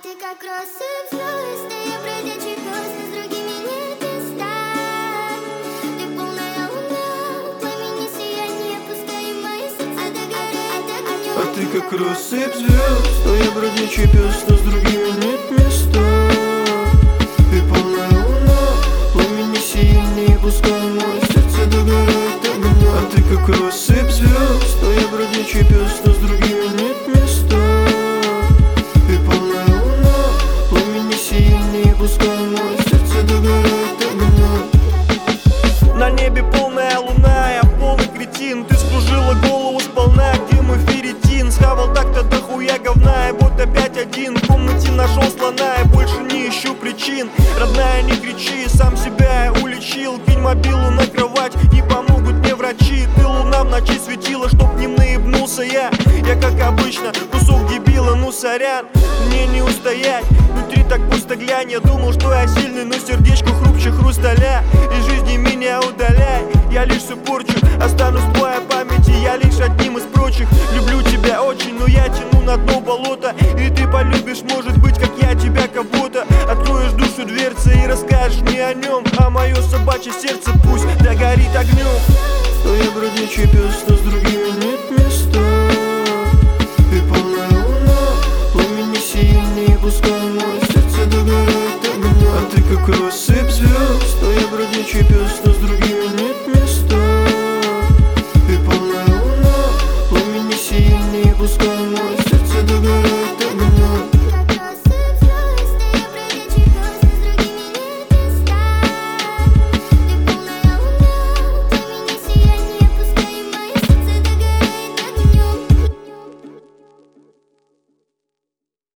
ты как россыпь звезд, я бродячий пес, но с другими нет места. Ты полная луна, пламени сияние, пускай мои сердца догорят огнем. А ты как россыпь звезд, а я бродячий пес, но с другими нет места. Ты полная луна, пламени сияние, пускай мои сердца догорят огнем. А ты как россыпь звезд, а я бродячий пес, но с другими нет места. Ты полная луна, пламени сияние, пускай мои сердца догорят огнем. На небе полная луна, я полный кретин. Ты скружила голову сполна, где мой ферритин? Схавал так-то дохуя говна, и вот опять один в комнате нашел слона, и больше не ищу причин. Родная, не кричи, сам себя я уличил. Кинь мобилу на кровать, не помогут мне врачи. Ты луна в ночи светила, чтоб не наебнулся я. Я как обычно, кусок дебила, ну сорян, мне не устоять. Внутри так пусто, глянь, я думал, что я сильный, но сердечко хрупче хрусталя. Из жизни меня удаляй, я лишь все порчу. Останусь в твоей памяти, я лишь одним из прочих. Люблю тебя очень, но я тяну на дно болота. И ты полюбишь, может быть, как я тебя кого-то. Откроешь душу дверцы и расскажешь мне о нем. А мое собачье сердце пусть догорит огнем. А я бродячий пес, но с другими